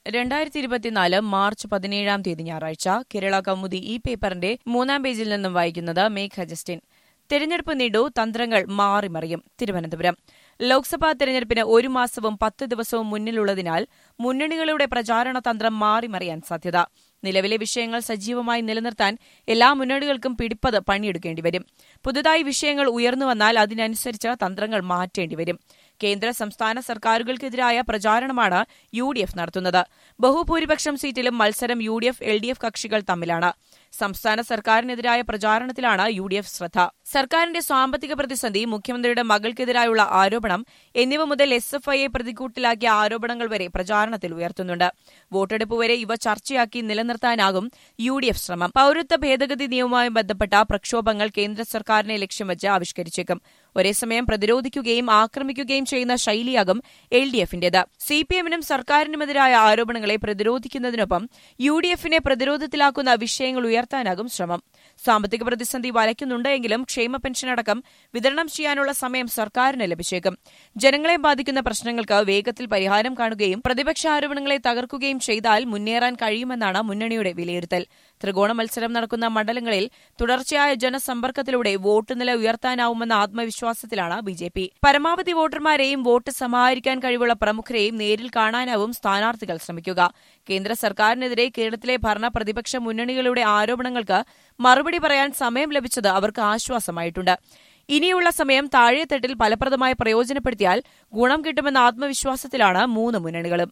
2024 March 17 ഞായറാഴ്ച കേരള കൗമുദി ഈ പേപ്പറിന്റെ 3-ാം പേജിൽ നിന്നും വായിക്കുന്നത് മേഘ ജസ്റ്റിൻ. തെരഞ്ഞെടുപ്പ് നീണ്ടു, തന്ത്രങ്ങൾ മാറിമറിയും. തിരുവനന്തപുരം. ലോക്സഭാ തെരഞ്ഞെടുപ്പിന് 1 മാസവും 10 ദിവസവും മുന്നിലുള്ളതിനാൽ മുന്നണികളുടെ പ്രചാരണ തന്ത്രം മാറിമറിയാൻ സാധ്യത. നിലവിലെ വിഷയങ്ങൾ സജീവമായി നിലനിർത്താൻ എല്ലാ മുന്നണികൾക്കും പിടിപ്പത് പണിയെടുക്കേണ്ടിവരും. പുതുതായി വിഷയങ്ങൾ ഉയർന്നുവന്നാൽ അതിനനുസരിച്ച് തന്ത്രങ്ങൾ മാറ്റേണ്ടിവരും. കേന്ദ്ര സംസ്ഥാന സർക്കാരുകൾക്കെതിരായ പ്രചാരണമാണ് UDF നടത്തുന്നത്. ബഹുഭൂരിപക്ഷം സീറ്റിലും മത്സരം UDF, LDF കക്ഷികൾ തമ്മിലാണ്. സംസ്ഥാന സർക്കാരിനെതിരായ പ്രചാരണത്തിലാണ് UDF ശ്രദ്ധ. സർക്കാരിന്റെ സാമ്പത്തിക പ്രതിസന്ധി, മുഖ്യമന്ത്രിയുടെ മകൾക്കെതിരായുള്ള ആരോപണം എന്നിവ മുതൽ SFIയെ പ്രതിക്കൂട്ടിലാക്കിയ ആരോപണങ്ങൾ വരെ പ്രചാരണത്തിൽ ഉയർത്തുന്നുണ്ട്. വോട്ടെടുപ്പ് വരെ ഇവ ചർച്ചയാക്കി നിലനിർത്താനാകും UDF ശ്രമം. പൌരത്വ ഭേദഗതി നിയമവുമായി ബന്ധപ്പെട്ട പ്രക്ഷോഭങ്ങൾ കേന്ദ്ര സർക്കാരിനെ ലക്ഷ്യം വെച്ച് ആവിഷ്കരിച്ചേക്കും. ഒരേസമയം പ്രതിരോധിക്കുകയും ആക്രമിക്കുകയും ചെയ്യുന്ന ശൈലിയാകും LDFന്റേത്. CPMനും സർക്കാരിനുമെതിരായ ആരോപണങ്ങളെ പ്രതിരോധിക്കുന്നതിനൊപ്പം UDFനെ പ്രതിരോധത്തിലാക്കുന്ന വിഷയങ്ങൾ ഉയർത്താനാകും ശ്രമം. സാമ്പത്തിക പ്രതിസന്ധി വലയ്ക്കുന്നുണ്ടെങ്കിലും ക്ഷേമ പെൻഷനടക്കം വിതരണം ചെയ്യാനുള്ള സമയം സർക്കാരിന് ലഭിച്ചേക്കും. ജനങ്ങളെ ബാധിക്കുന്ന പ്രശ്നങ്ങൾക്ക് വേഗത്തിൽ പരിഹാരം കാണുകയും പ്രതിപക്ഷ ആരോപണങ്ങളെ തകർക്കുകയും ചെയ്താൽ മുന്നേറാൻ കഴിയുമെന്നാണ് മുന്നണിയുടെ വിലയിരുത്തൽ. ത്രികോണ മത്സരം നടക്കുന്ന മണ്ഡലങ്ങളിൽ തുടർച്ചയായ ജനസമ്പർക്കത്തിലൂടെ വോട്ട് നില ഉയർത്താനാവുമെന്ന ആത്മവിശ്വാസത്തിലാണ് BJP. പരമാവധി വോട്ടർമാരെയും വോട്ട് സമാഹരിക്കാൻ കഴിവുള്ള പ്രമുഖരെയും നേരിൽ കാണാനാവും സ്ഥാനാർത്ഥികൾ ശ്രമിക്കുക. കേന്ദ്ര സർക്കാരിനെതിരെ കേരളത്തിലെ ഭരണ പ്രതിപക്ഷ മുന്നണികളുടെ ആരോപണങ്ങൾക്ക് മറുപടി പറയാൻ സമയം ലഭിച്ചത് അവർക്ക് ആശ്വാസമായിട്ടുണ്ട്. ഇനിയുള്ള സമയം താഴെത്തട്ടിൽ ഫലപ്രദമായി പ്രയോജനപ്പെടുത്തിയാൽ ഗുണം കിട്ടുമെന്ന ആത്മവിശ്വാസത്തിലാണ് 3 മുന്നണികളും.